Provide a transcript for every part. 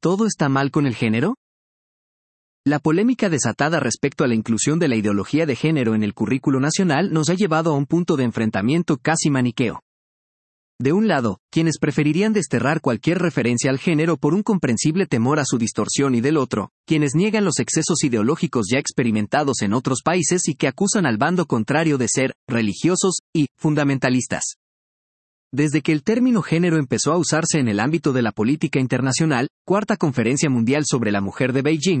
¿Todo está mal con el género? La polémica desatada respecto a la inclusión de la ideología de género en el currículo nacional nos ha llevado a un punto de enfrentamiento casi maniqueo. De un lado, quienes preferirían desterrar cualquier referencia al género por un comprensible temor a su distorsión, y del otro, quienes niegan los excesos ideológicos ya experimentados en otros países y que acusan al bando contrario de ser religiosos y fundamentalistas. Desde que el término género empezó a usarse en el ámbito de la política internacional, Cuarta Conferencia Mundial sobre la Mujer de Beijing,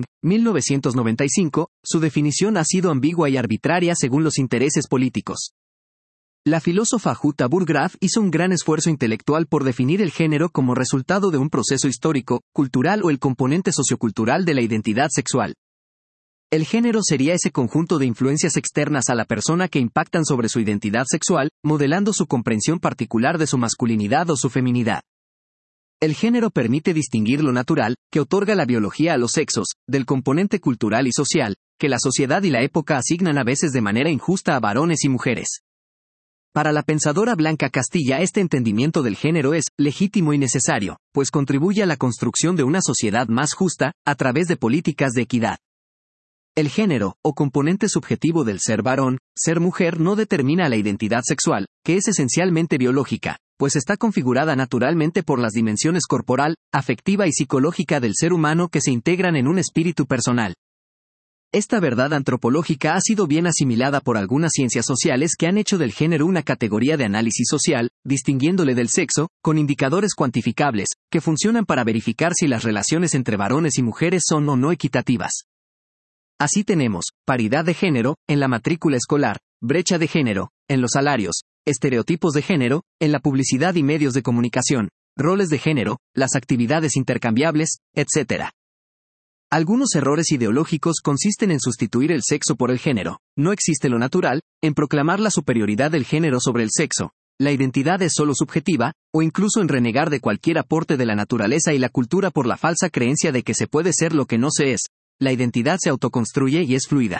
1995, su definición ha sido ambigua y arbitraria según los intereses políticos. La filósofa Jutta Burggraaf hizo un gran esfuerzo intelectual por definir el género como resultado de un proceso histórico, cultural o el componente sociocultural de la identidad sexual. El género sería ese conjunto de influencias externas a la persona que impactan sobre su identidad sexual, modelando su comprensión particular de su masculinidad o su feminidad. El género permite distinguir lo natural, que otorga la biología a los sexos, del componente cultural y social, que la sociedad y la época asignan a veces de manera injusta a varones y mujeres. Para la pensadora Blanca Castilla, este entendimiento del género es legítimo y necesario, pues contribuye a la construcción de una sociedad más justa, a través de políticas de equidad. El género, o componente subjetivo del ser varón, ser mujer, no determina la identidad sexual, que es esencialmente biológica, pues está configurada naturalmente por las dimensiones corporal, afectiva y psicológica del ser humano que se integran en un espíritu personal. Esta verdad antropológica ha sido bien asimilada por algunas ciencias sociales que han hecho del género una categoría de análisis social, distinguiéndole del sexo, con indicadores cuantificables, que funcionan para verificar si las relaciones entre varones y mujeres son o no equitativas. Así tenemos, paridad de género, en la matrícula escolar, brecha de género, en los salarios, estereotipos de género, en la publicidad y medios de comunicación, roles de género, las actividades intercambiables, etc. Algunos errores ideológicos consisten en sustituir el sexo por el género, no existe lo natural, en proclamar la superioridad del género sobre el sexo, la identidad es solo subjetiva, o incluso en renegar de cualquier aporte de la naturaleza y la cultura por la falsa creencia de que se puede ser lo que no se es. La identidad se autoconstruye y es fluida.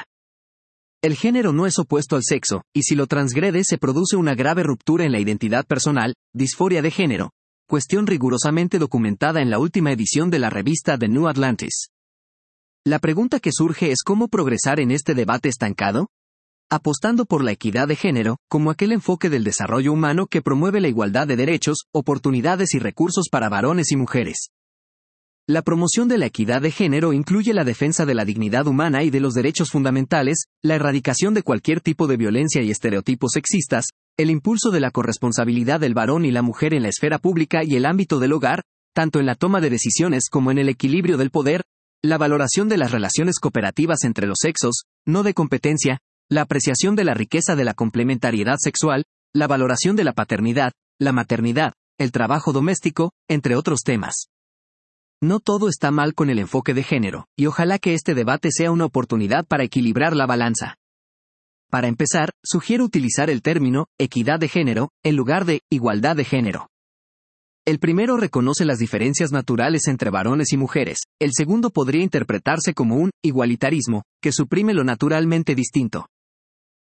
El género no es opuesto al sexo, y si lo transgrede se produce una grave ruptura en la identidad personal, disforia de género, cuestión rigurosamente documentada en la última edición de la revista The New Atlantis. La pregunta que surge es cómo progresar en este debate estancado, apostando por la equidad de género, como aquel enfoque del desarrollo humano que promueve la igualdad de derechos, oportunidades y recursos para varones y mujeres. La promoción de la equidad de género incluye la defensa de la dignidad humana y de los derechos fundamentales, la erradicación de cualquier tipo de violencia y estereotipos sexistas, el impulso de la corresponsabilidad del varón y la mujer en la esfera pública y el ámbito del hogar, tanto en la toma de decisiones como en el equilibrio del poder, la valoración de las relaciones cooperativas entre los sexos, no de competencia, la apreciación de la riqueza de la complementariedad sexual, la valoración de la paternidad, la maternidad, el trabajo doméstico, entre otros temas. No todo está mal con el enfoque de género, y ojalá que este debate sea una oportunidad para equilibrar la balanza. Para empezar, sugiero utilizar el término equidad de género en lugar de igualdad de género. El primero reconoce las diferencias naturales entre varones y mujeres, el segundo podría interpretarse como un igualitarismo, que suprime lo naturalmente distinto.